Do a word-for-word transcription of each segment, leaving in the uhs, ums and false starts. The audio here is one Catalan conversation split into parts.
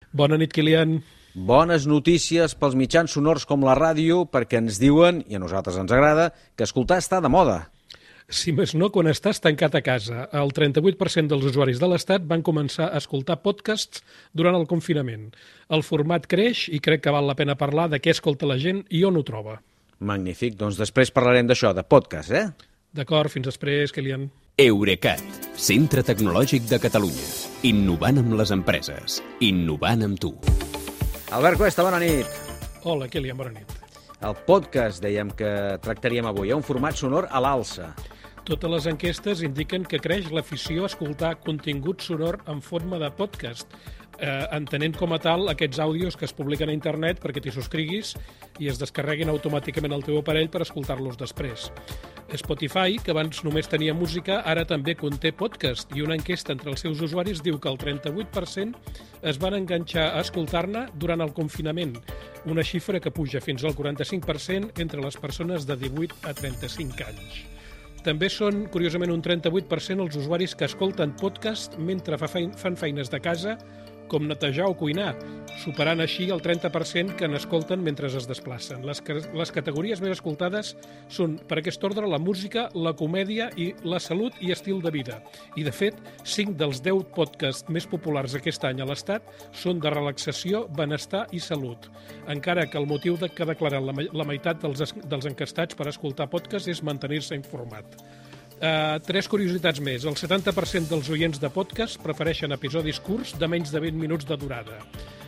Bona nit, Kilian. Bones notícies pels mitjans sonors com la ràdio, perquè ens diuen, i a nosaltres ens agrada, que escoltar està de moda. Si més no, quan estàs tancat a casa, el trenta-vuit per cent dels usuaris de l'Estat van començar a escoltar podcasts durant el confinament. El format creix i crec que val la pena parlar de què escolta la gent i on ho troba. Magnífic, doncs després parlarem d'això, de podcast, eh? D'acord, fins després, Kilian. Eurecat, centre tecnològic de Catalunya. Innovant amb les empreses. Innovant amb tu. Albert Cuesta, bona nit. Hola, Kilian, bona nit. El podcast, dèiem que tractaríem avui, eh? Un format sonor a l'alça. Totes les enquestes indiquen que creix l'afició a escoltar contingut sonor en forma de podcast, eh, entenent com a tal aquests àudios que es publiquen a internet perquè t'hi subscriguis i es descarreguin automàticament al teu aparell per escoltar-los després. Spotify, que abans només tenia música, ara també conté podcast, i una enquesta entre els seus usuaris diu que el trenta-vuit per cent es van enganxar a escoltar-ne durant el confinament, una xifra que puja fins al quaranta-cinc per cent entre les persones de divuit a trenta-cinc anys. També són, curiosament, un trenta-vuit per cent els usuaris que escolten podcast mentre fan feines de casa, com netejar o cuinar, superant així el trenta per cent que n'escolten mentre es desplacen. Les, les categories més escoltades són, per aquest ordre, la música, la comèdia i la salut i estil de vida. I, de fet, cinc dels deu podcasts més populars aquest any a l'Estat són de relaxació, benestar i salut. Encara que el motiu de que declaren la, la meitat dels, dels encastats per escoltar podcast és mantenir-se informat. Uh, tres curiositats més. El setanta per cent dels oients de podcast prefereixen episodis curts de menys de vint minuts de durada.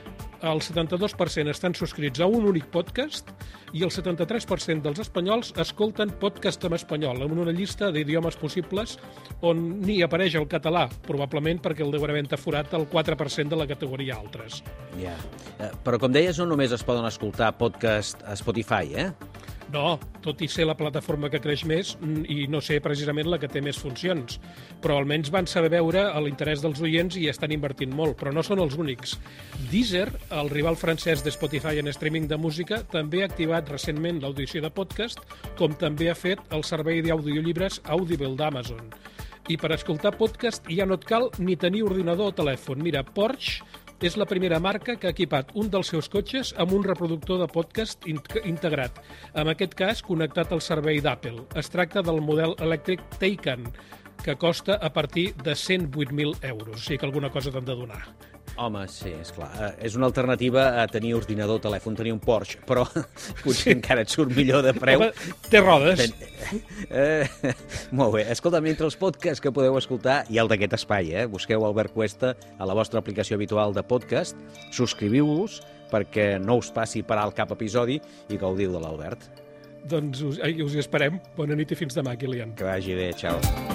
El setanta-dos per cent estan subscrits a un únic podcast i el setanta-tres per cent dels espanyols escolten podcast en espanyol, en una llista d'idiomes possibles on ni apareix el català, probablement perquè el deu haver entaforat el quatre per cent de la categoria altres. Ja, yeah. Però com deies, no només es poden escoltar podcast a Spotify, eh? No, tot i ser la plataforma que creix més i no ser precisament la que té més funcions. Però almenys van saber veure l'interès dels oients i estan invertint molt, però no són els únics. Deezer, el rival francès de Spotify en streaming de música, també ha activat recentment l'audició de podcast, com també ha fet el servei d'audiollibres Audible d'Amazon. I per escoltar podcast ja no et cal ni tenir ordinador o telèfon. Mira, Porsche és la primera marca que ha equipat un dels seus cotxes amb un reproductor de podcast integrat, en aquest cas connectat al servei d'Apple. Es tracta del model elèctric Taycan, que costa a partir de cent vuit mil euros, o sigui que alguna cosa t'han de donar. Home, sí, esclar. Uh, és una alternativa a tenir ordinador o telèfon, tenir un Porsche, però potser sí. Encara et surt millor de preu. Home, té rodes. Ten... Uh, molt bé. Escolta, entre els podcasts que podeu escoltar hi ha el d'aquest espai, eh? Busqueu Albert Cuesta a la vostra aplicació habitual de podcast, subscriviu-vos perquè no us passi per alt cap episodi i gaudiu de l'Albert. Doncs us, us hi esperem. Bona nit i fins demà, Kilian. Que vagi bé, xau.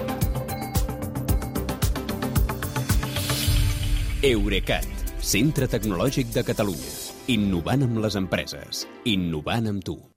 Eurecat, centre tecnològic de Catalunya. Innovant amb les empreses. Innovant amb tu.